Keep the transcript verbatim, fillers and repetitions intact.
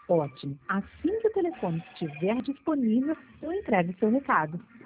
Ótimo. Assim que o telefone estiver disponível, eu entrego seu recado.